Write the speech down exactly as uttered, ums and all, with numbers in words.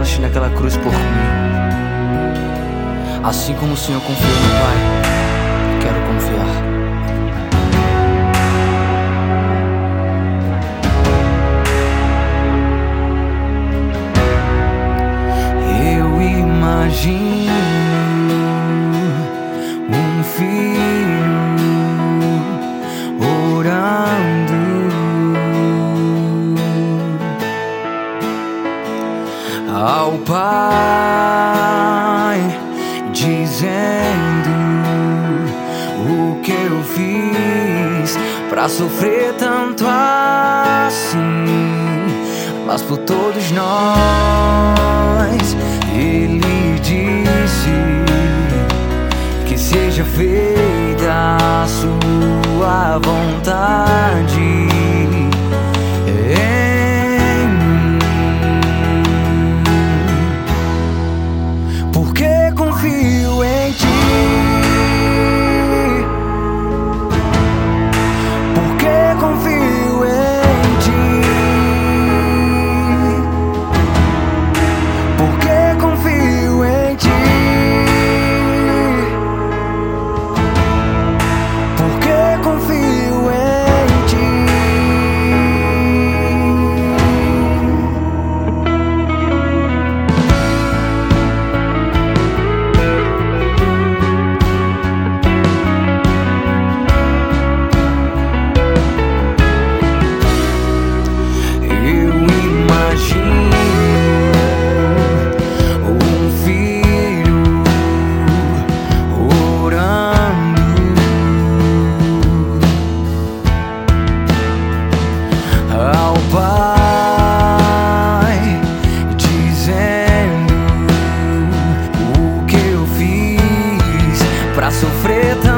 morreste naquela cruz por mim. Assim como o Senhor confiou no Pai, quero confiar. Eu imagino um filho orando ao Pai, dizendo o que eu fiz pra sofrer tanto assim, mas por todos nós. Ele disse que seja feita a sua vontade em mim, porque confio em ti, porque confio em ti, porque confio em ti, porque confio em ti. Eu imagino um filho orando ao Pai, dizendo o que eu fiz pra sofrer tanto